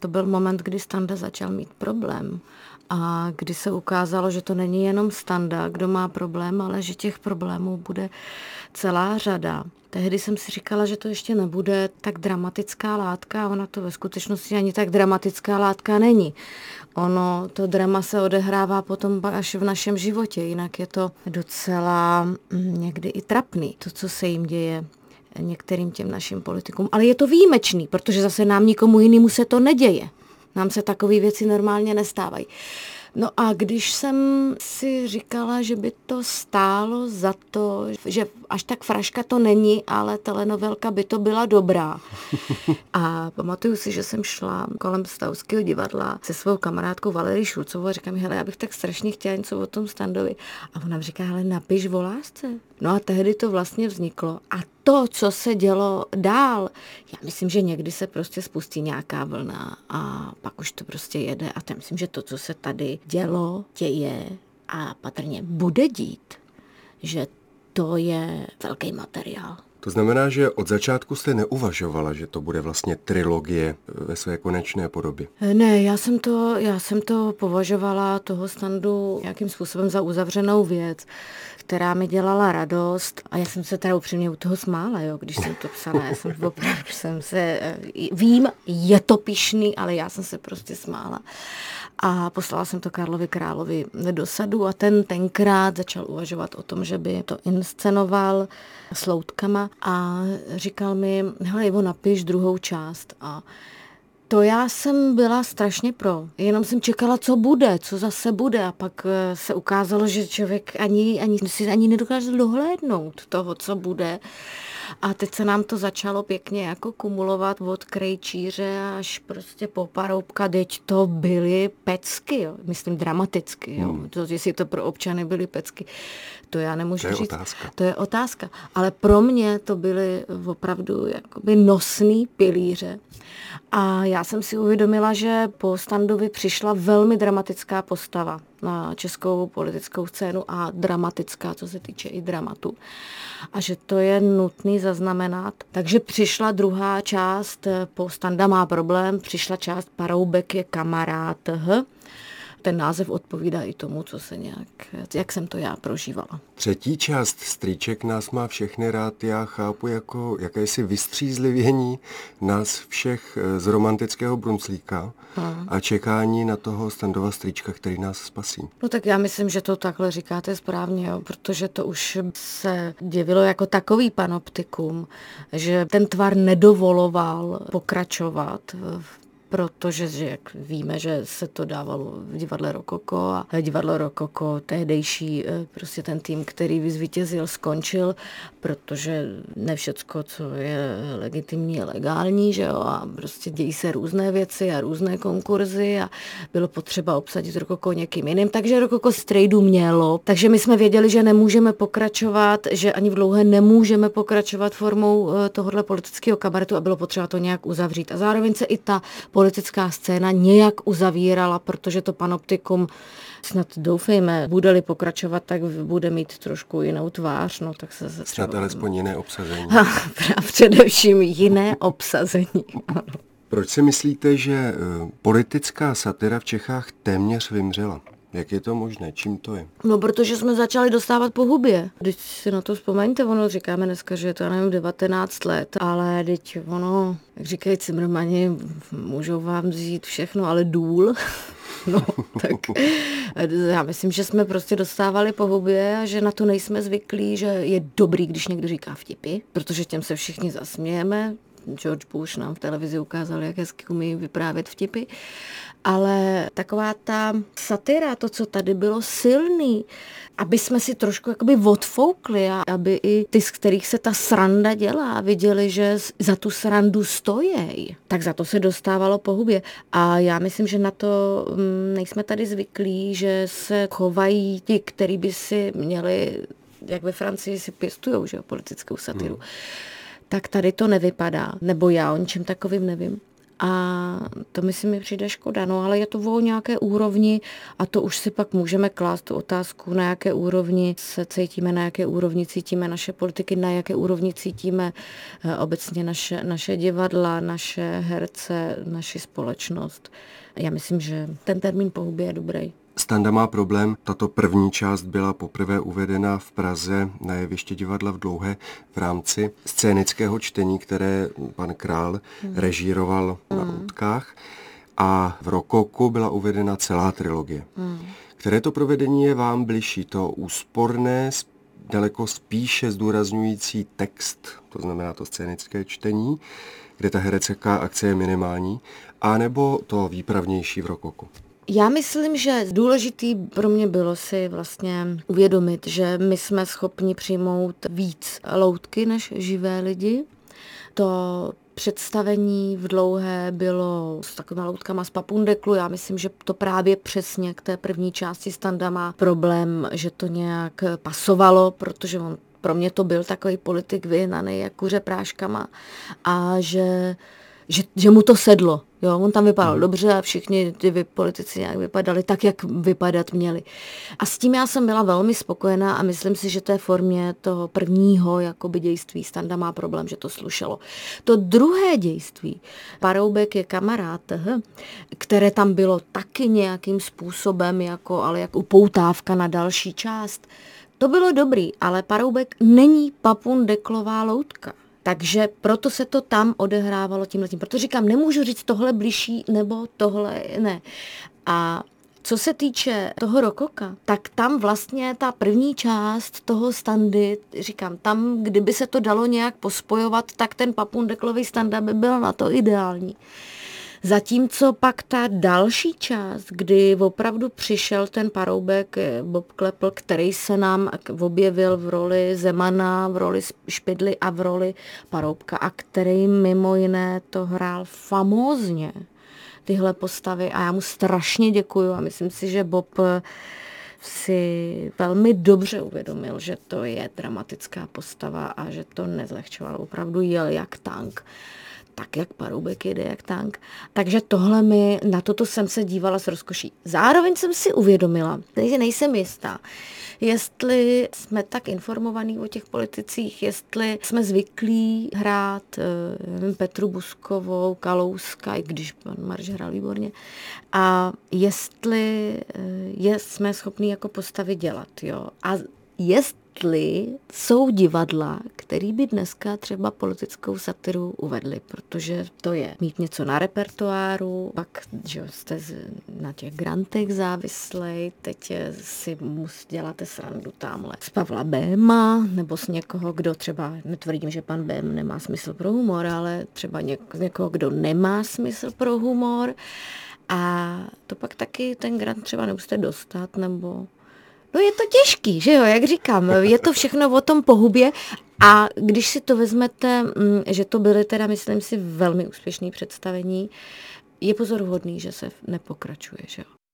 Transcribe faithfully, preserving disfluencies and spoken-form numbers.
to byl moment, kdy Standa začal mít problém. A kdy se ukázalo, že to není jenom Standa, kdo má problém, ale že těch problémů bude celá řada. Tehdy jsem si říkala, že to ještě nebude tak dramatická látka a ona to ve skutečnosti ani tak dramatická látka není. Ono, to drama se odehrává potom až v našem životě, jinak je to docela někdy i trapný, to, co se jim děje některým těm našim politikům. Ale je to výjimečný, protože zase nám nikomu jinému se to neděje. Nám se takové věci normálně nestávají. No a když jsem si říkala, že by to stálo za to, že až tak fraška to není, ale telenovelka by to byla dobrá. A pamatuju si, že jsem šla kolem Stavského divadla se svou kamarádkou Valerii Šulcovou a říkám, hele, já bych tak strašně chtěla něco o tom Standovi. A ona mi říká, hele, napiš o lásce. No a tehdy to vlastně vzniklo. A to, co se dělo dál, já myslím, že někdy se prostě spustí nějaká vlna a pak už to prostě jede. A já myslím, že to, co se tady dělo, děje a patrně bude dít, že to je velký materiál. To znamená, že od začátku jste neuvažovala, že to bude vlastně trilogie ve své konečné podobě? Ne, já jsem to, já jsem to považovala toho Standu nějakým způsobem za uzavřenou věc, která mi dělala radost a já jsem se teda upřímně u toho smála, jo, když jsem to psala. Já jsem opravdu jsem se, vím, je to pyšný, ale já jsem se prostě smála. A poslala jsem to Karlovi Královi do Sadu a ten tenkrát začal uvažovat o tom, že by to inscenoval s loutkama a říkal mi, hele Ivo, napiš druhou část. A to já jsem byla strašně pro. Jenom jsem čekala, co bude, co zase bude a pak se ukázalo, že člověk ani, ani si ani nedokáže dohlédnout toho, co bude. A teď se nám to začalo pěkně jako kumulovat od Krejčíře až prostě po Paroubka, teď to byly pecky, jo. Myslím dramaticky, jo. Hmm. To, jestli to pro občany byly pecky, to já nemůžu to je říct. Otázka. To je otázka. Ale pro mě to byly opravdu jakoby nosný pilíře. A já jsem si uvědomila, že po Standovi přišla velmi dramatická postava na českou politickou scénu a dramatická, co se týče i dramatu. A že to je nutný zaznamenat. Takže přišla druhá část, po Standa má problém, přišla část Paroubek je kamarád. Ten název odpovídá i tomu, co se nějak, jak jsem to já prožívala. Třetí část Strýček nás má všechny rád, já chápu jako jakési vystřízlivění nás všech z romantického brunclíka hmm. a čekání na toho Standova strýčka, který nás spasí. No tak já myslím, že to takhle říkáte správně, jo, protože to už se děvilo jako takový panoptikum, že ten tvar nedovoloval pokračovat v protože, že jak víme, že se to dávalo v divadle Rokoko a divadlo Rokoko tehdejší, prostě ten tým, který vyzvítězil, skončil, protože ne všecko, co je legitimní, je legální, že jo, a prostě dějí se různé věci a různé konkurzy a bylo potřeba obsadit Rokoko někým jiným, takže Rokoko strejdu mělo, takže my jsme věděli, že nemůžeme pokračovat, že ani v dlouhé nemůžeme pokračovat formou tohohle politického kabaretu a bylo potřeba to nějak uzavřít. A zároveň se i ta politická scéna nějak uzavírala, protože to panoptikum, snad doufejme, bude-li pokračovat, tak bude mít trošku jinou tvář. No, tak se snad třeba... alespoň jiné obsazení. A především jiné obsazení. Proč si myslíte, že politická satira v Čechách téměř vymřela? Jak je to možné? Čím to je? No, protože jsme začali dostávat po hubě. Když si na to vzpomeňte, ono říkáme dneska, že je to, já nevím, devatenáct let, ale teď ono, jak říkají Cimrmani, můžou vám vzít všechno, ale důl. No, tak já myslím, že jsme prostě dostávali po hubě a že na to nejsme zvyklí, že je dobrý, když někdo říká vtipy, protože těm se všichni zasmějeme. George Bush nám v televizi ukázal, jak hezky umí vyprávět vtipy. Ale taková ta satira, to, co tady bylo silný, aby jsme si trošku jakoby odfoukli a aby i ty, z kterých se ta sranda dělá, viděli, že za tu srandu stojí, tak za to se dostávalo po hubě. A já myslím, že na to nejsme tady zvyklí, že se chovají ti, kteří by si měli, jak ve Francii si pěstujou, že jo, politickou satiru. Hmm. Tak tady to nevypadá, nebo já o ničem takovým nevím. A to myslím mi přijde škoda, no ale je to o nějaké úrovni a to už si pak můžeme klást tu otázku, na jaké úrovni se cítíme, na jaké úrovni cítíme naše politiky, na jaké úrovni cítíme obecně naše, naše divadla, naše herce, naši společnost. Já myslím, že ten termín pohubě je dobrý. Standa má problém. Tato první část byla poprvé uvedena v Praze na jeviště divadla v Dlouhé v rámci scénického čtení, které pan Král hmm. režíroval hmm. na Loutkách. A v Rokoku byla uvedena celá trilogie. Hmm. Které to provedení je vám bližší? To úsporné, daleko spíše zdůrazňující text, to znamená to scénické čtení, kde ta herecká akce je minimální, anebo to výpravnější v Rokoku? Já myslím, že důležitý pro mě bylo si vlastně uvědomit, že my jsme schopni přijmout víc loutky než živé lidi. To představení v Dlouhé bylo s takovými loutkama z Papundeklu. Já myslím, že to právě přesně k té první části Standa má problém, že to nějak pasovalo, protože on pro mě to byl takový politik vyhnaný jak kuře práškama a že Že, že mu to sedlo. Jo? On tam vypadal dobře a všichni ty politici nějak vypadali tak, jak vypadat měli. A s tím já jsem byla velmi spokojená a myslím si, že té formě toho prvního jakoby dějství Standa má problém, že to slušelo. To druhé dějství, Paroubek je kamarád, které tam bylo taky nějakým způsobem, jako, ale jak upoutávka na další část, to bylo dobrý, ale Paroubek není Papundeklová loutka. Takže proto se to tam odehrávalo tímhletím. Proto říkám, nemůžu říct tohle bližší nebo tohle ne. A co se týče toho Rokoka, tak tam vlastně ta první část toho Standy, říkám, tam, kdyby se to dalo nějak pospojovat, tak ten Papundeklový Standa by byl na to ideální. Zatímco pak ta další část, kdy opravdu přišel ten Paroubek Bob Klepl, který se nám objevil v roli Zemana, v roli Špidly a v roli Paroubka a který mimo jiné to hrál famózně, tyhle postavy a já mu strašně děkuju a myslím si, že Bob si velmi dobře uvědomil, že to je dramatická postava a že to nezlehčoval, opravdu jel jak tank. Tak jak Paroubek jede jak tank. Takže tohle mi, na toto jsem se dívala s rozkoší. Zároveň jsem si uvědomila, že nejsem jistá, jestli jsme tak informovaní o těch politicích, jestli jsme zvyklí hrát nevím, Petru Buskovou, Kalouska, i když pan Marš hrál výborně, a jestli je, jsme schopní jako postavy dělat. Jo? A jestli jsou divadla, který by dneska třeba politickou satiru uvedli, protože to je mít něco na repertoáru, pak že jste na těch grantech závislej, teď si musí děláte srandu tamhle z Pavla Béma, nebo z někoho, kdo třeba, netvrdím, že pan Bém nemá smysl pro humor, ale třeba něk- někoho, kdo nemá smysl pro humor a to pak taky ten grant třeba nemusíte dostat, nebo no je to těžký, že jo, jak říkám, je to všechno o tom pohubě a když si to vezmete, že to byly teda, myslím si, velmi úspěšné představení, je pozoruhodný, že se nepokračuje, že jo.